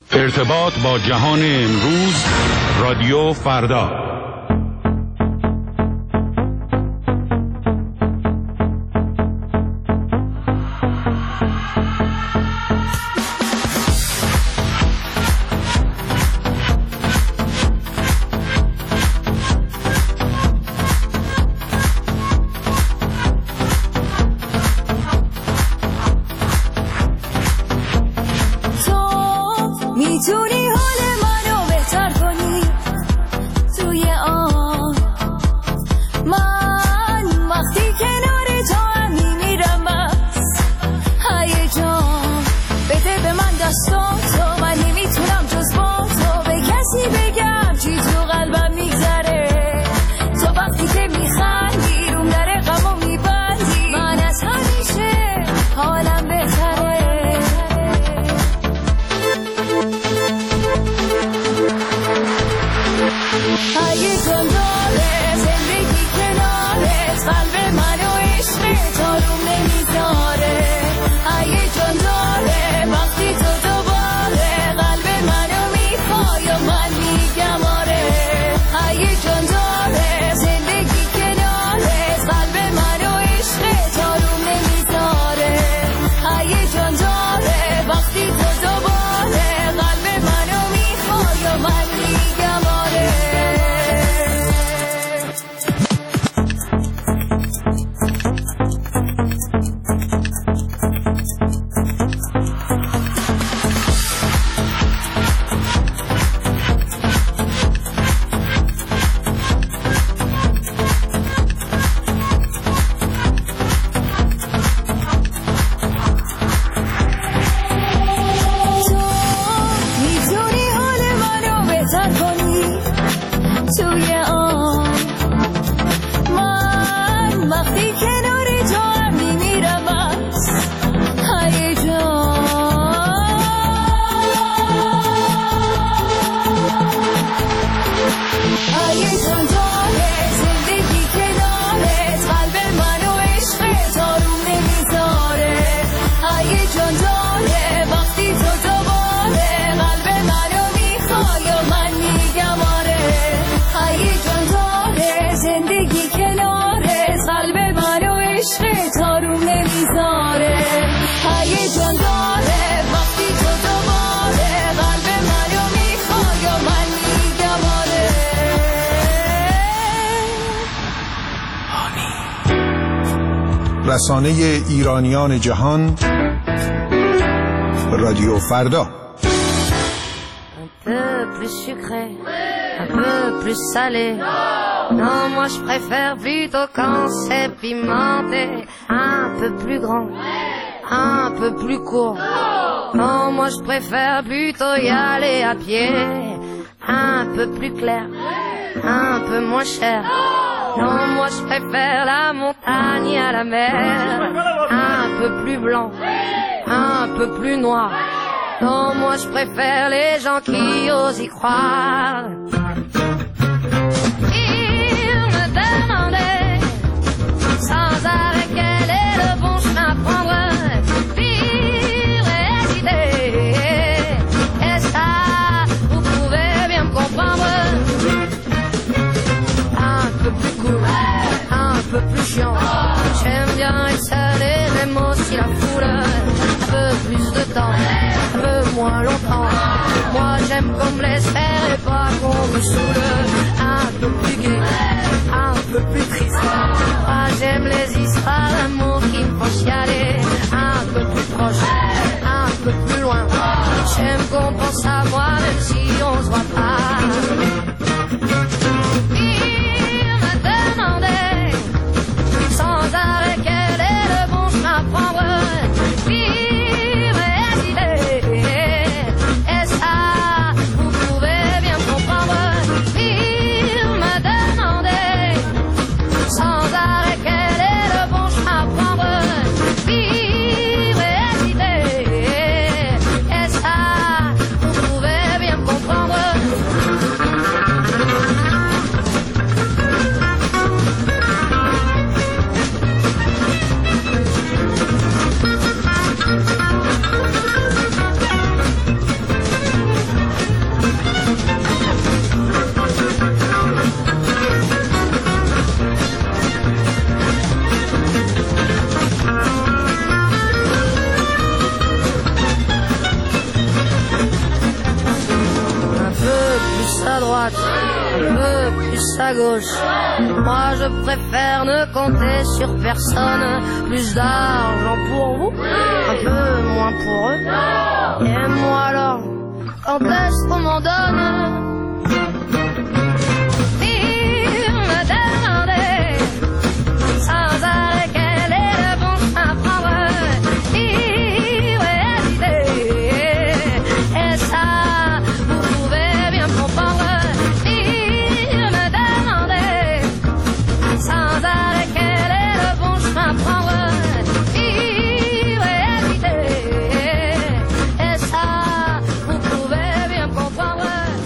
ارتباط با جهان امروز، رادیو فردا. رسانه ایرانیان جهان، رادیو فردا. Un peu plus sucré, un peu plus salé. Non, moi je préfère plutôt quand c'est pimenté. Un peu plus grand, un peu plus court. Non, moi je préfère plutôt y aller à pied. Un peu plus clair, un peu moins cher. Non, moi je préfère la montagne à la mer. Un peu plus blanc, un peu plus noir. Non, moi je préfère les gens qui osent y croire. Il me demandait sans arrêt quel est le bon chemin à prendre. Vivre et hésiter, et ça, vous pouvez bien me comprendre. Un peu plus cool, un peu plus chiant. J'aime bien être seul et j'aime aussi la foule. Un peu plus de temps, un peu moins longtemps. Moi j'aime qu'on me laisse faire et pas qu'on me saoule. Un peu plus gai, un peu plus triste. Moi j'aime les histoires d'amour qui me font chialer. Un peu plus proche, un peu plus loin. J'aime qu'on pense à moi même si on se voit pas. Il me demandait sans arrêt quel est le bon chemin à prendre. Vivre et hésiter, et ça, vous pouvez bien comprendre. Il me demandait sans arrêt quel est le bon chemin à prendre. Vivre et hésiter, et ça, vous pouvez bien comprendre. sa gauche. Moi je préfère ne compter sur personne. Plus d'argent pour vous, un peu moins pour eux. Et moi alors, quand est-ce qu'on m'en donne? Il me demandait sans arrêt quel est le bon chemin à prendre. Il m'a hésité, et ça vous pouvez bien comprendre. Il me demandait sans arrêt quel est le bon chemin à prendre. Il m'a hésité, et ça vous pouvez bien comprendre.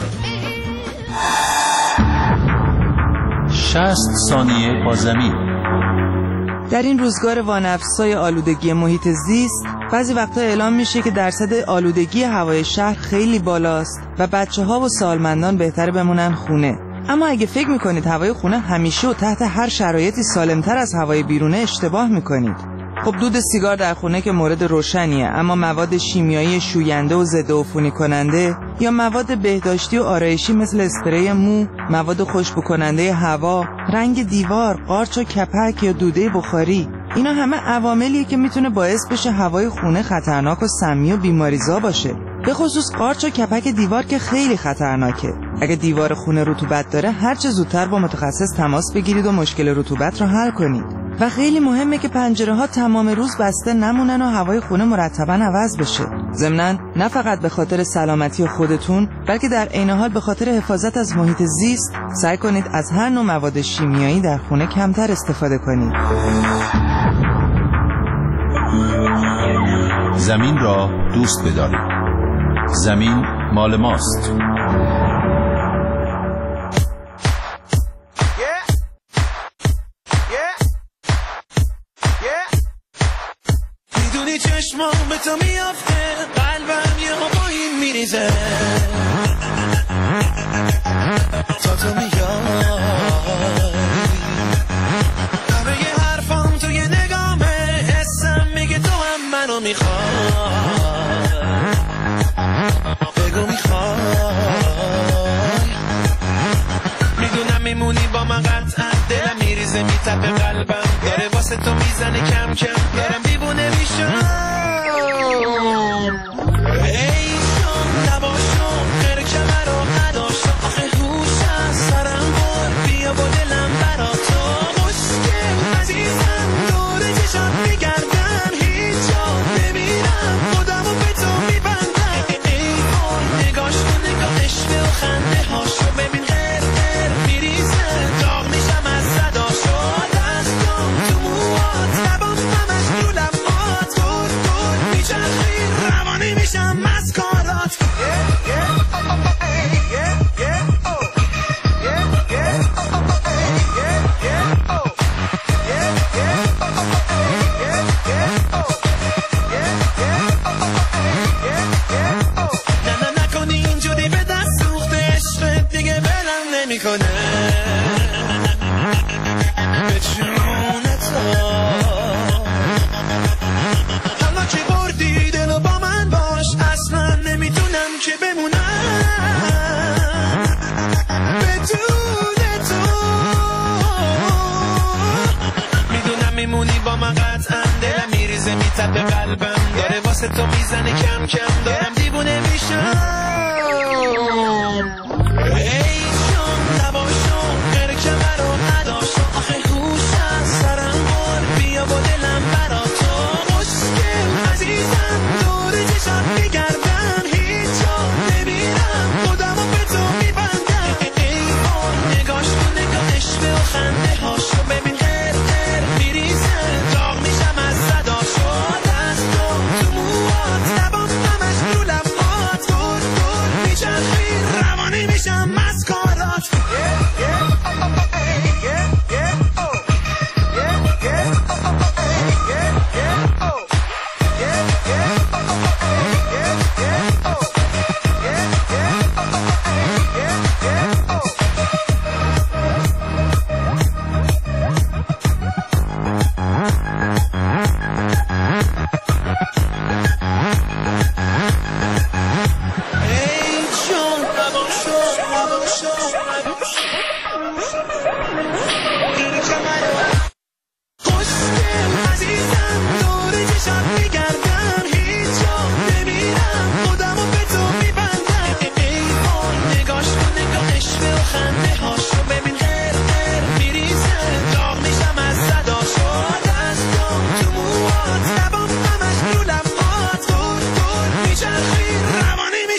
60 ثانیه با زمین. در این روزگار وانفسای آلودگی محیط زیست بعضی وقتا اعلام میشه که درصد آلودگی هوای شهر خیلی بالاست و بچه‌ها و سالمندان بهتره بمونن خونه. اما اگه فکر میکنید هوای خونه همیشه و تحت هر شرایطی سالمتر از هوای بیرونه اشتباه میکنید. خب دود سیگار در خونه که مورد روشنیه، اما مواد شیمیایی شوینده و ضد عفونی کننده یا مواد بهداشتی و آرایشی مثل اسپری مو، مواد خوشبو کننده هوا، رنگ دیوار، قارچ و کپک یا دوده بخاری، اینا همه عواملیه که میتونه باعث بشه هوای خونه خطرناک و سمی و بیماریزا باشه. به خصوص قارچ و کپک دیوار که خیلی خطرناکه. اگه دیوار خونه رطوبت داره هر چه زودتر با متخصص تماس بگیرید و مشکل رطوبت رو حل کنید. و خیلی مهمه که پنجره ها تمام روز بسته نمونن و هوای خونه مرتباً عوض بشه. ضمناً نه فقط به خاطر سلامتی خودتون بلکه در عین حال به خاطر حفاظت از محیط زیست سعی کنید از هر نوع مواد شیمیایی در خونه کمتر استفاده کنید. زمین را دوست بدارید. زمین مال ماست. میدونی چشمام به تو میافته، قلبم یه هوایی میریزه تا تو میای. همه یه حرفام توی نگامه، حسم میگه تو هم منو میخوای. بگو میخوای. میدونم میمونی با من قطعا، دلم میریزه میتپه قلبم داره واسه تو میزنه کم کم، دارم دیوونه میشم. ای شام نباشم خیر کمر رو نداشم، آخه هوش از سرم بر بیا با دلم برا تو. مشکل عزیزم دوره چشم میگردم، هیچ جا نمیرم خودمو به تو میبندم. ای وای نگاش کن نگاهش و خنده هاشو ببین، غیر غیر میریزه داغ میشم از صداشو. دستم تو موات لبام همش رو لبات، گل گل میچرخی روانی میشم از کارات. نه نکنی اینجوری به دست سوخته، عشقت دیگه بلم نمیکنه به جونت. حالا که بردی دلو با من باش، اصلا نمیتونم که بمونم بدون تو. میدونم میمونی با من قطعا، دلم میریزه میتپه قلبم داره واسه تو میزنه کم کم، دارم دیوونه میشم. ای شام نباشم غیر کمر رو نداشم، آخه هوش از سرم بر بیا با دلم برا تو. مشکل عزیزم دوره چشم میگردم، هیچ جا نمیرم خودمو به تو میبندم. ای وای نگاش کن نگاهش و خنده هاشو ببین، غیر غیر میریزه داغ میشم از صداشو. دستم تو موات لبام همش رو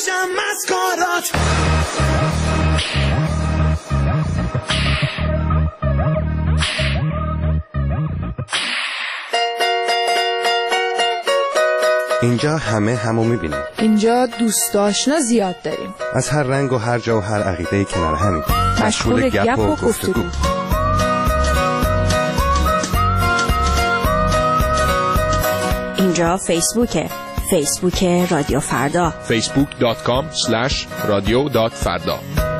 میشم از کارات. اینجا همه همو میبینیم. اینجا دوست آشنا زیاد داریم. از هر رنگ و هر جا و هر عقیده کنار همین. مشغول گپ و گفتگو. اینجا فیسبوک رادیو فردا. facebook.com/radio.farda.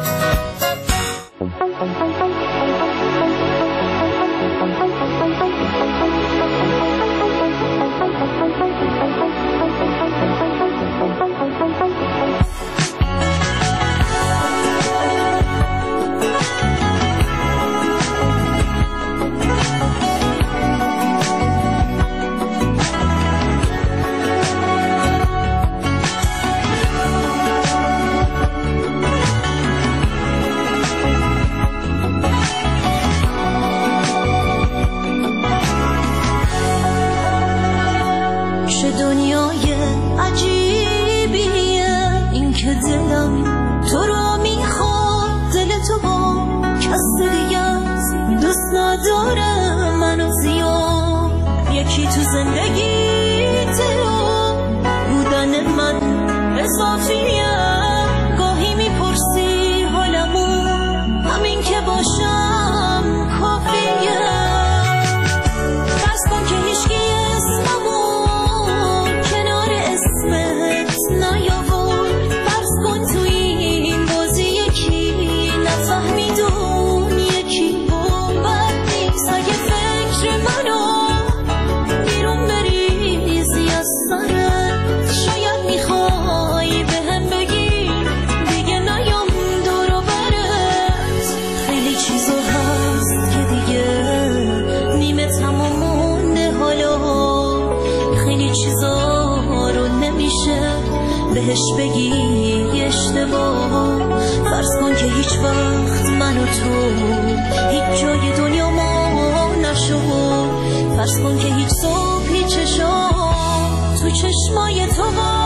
بهش بگی اشتباه. فرض کن که هیچ وقت من و تو هیچ جای دنیا ما نشد. فرض کن که هیچ صبح هیچ شام تو چشمای تو